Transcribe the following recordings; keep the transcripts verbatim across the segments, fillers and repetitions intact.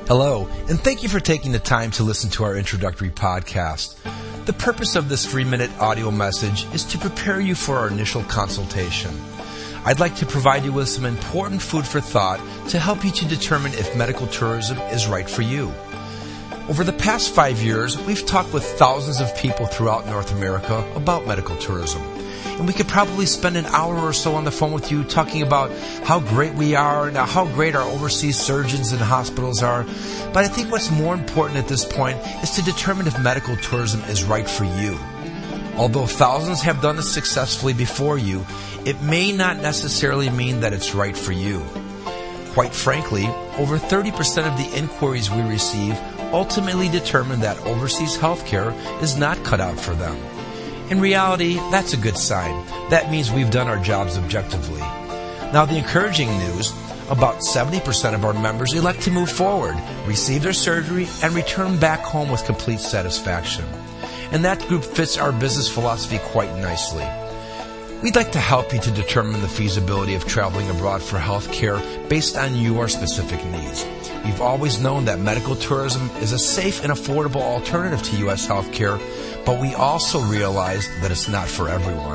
Hello, and thank you for taking the time to listen to our introductory podcast. The purpose of this three-minute audio message is to prepare you for our initial consultation. I'd like to provide you with some important food for thought to help you to determine if medical tourism is right for you. Over the past five years, we've talked with thousands of people throughout North America about medical tourism. And we could probably spend an hour or so on the phone with you talking about how great we are and how great our overseas surgeons and hospitals are. But I think what's more important at this point is to determine if medical tourism is right for you. Although thousands have done this successfully before you, it may not necessarily mean that it's right for you. Quite frankly, over thirty percent of the inquiries we receive ultimately determine that overseas healthcare is not cut out for them. In reality, that's a good sign. That means we've done our jobs objectively. Now, the encouraging news, about seventy percent of our members elect to move forward, receive their surgery, and return back home with complete satisfaction. And that group fits our business philosophy quite nicely. We'd like to help you to determine the feasibility of traveling abroad for health care based on your specific needs. We've always known that medical tourism is a safe and affordable alternative to U S healthcare, but we also realize that it's not for everyone.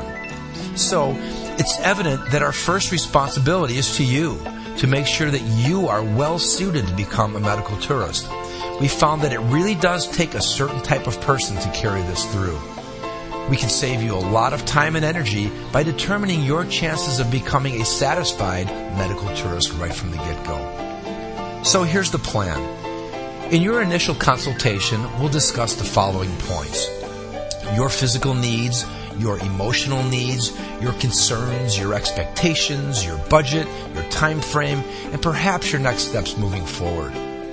So, it's evident that our first responsibility is to you, to make sure that you are well suited to become a medical tourist. We found that it really does take a certain type of person to carry this through. We can save you a lot of time and energy by determining your chances of becoming a satisfied medical tourist right from the get-go. So here's the plan. In your initial consultation, we'll discuss the following points: your physical needs, your emotional needs, your concerns, your expectations, your budget, your time frame, and perhaps your next steps moving forward.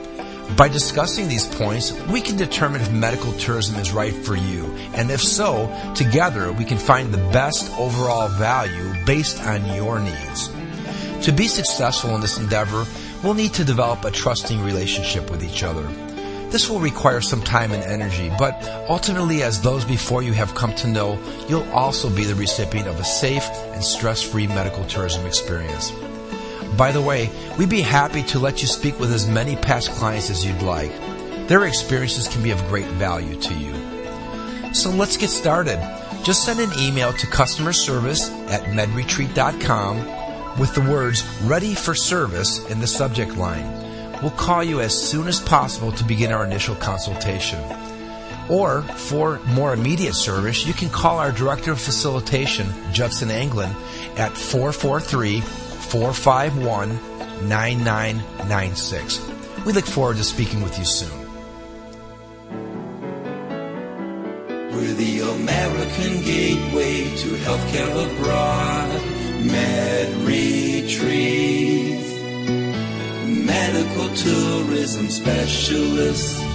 By discussing these points, we can determine if medical tourism is right for you, and if so, together we can find the best overall value based on your needs. To be successful in this endeavor, we'll need to develop a trusting relationship with each other. This will require some time and energy, but ultimately, as those before you have come to know, you'll also be the recipient of a safe and stress-free medical tourism experience. By the way, we'd be happy to let you speak with as many past clients as you'd like. Their experiences can be of great value to you. So let's get started. Just send an email to customer service at medretreat dot com with the words "Ready for Service" in the subject line. We'll call you as soon as possible to begin our initial consultation. Or, for more immediate service, you can call our Director of Facilitation, Judson Anglin, at four four three, four five one, nine nine nine six. We look forward to speaking with you soon. We're the American gateway to healthcare abroad. MedRetreat, medical tourism specialists.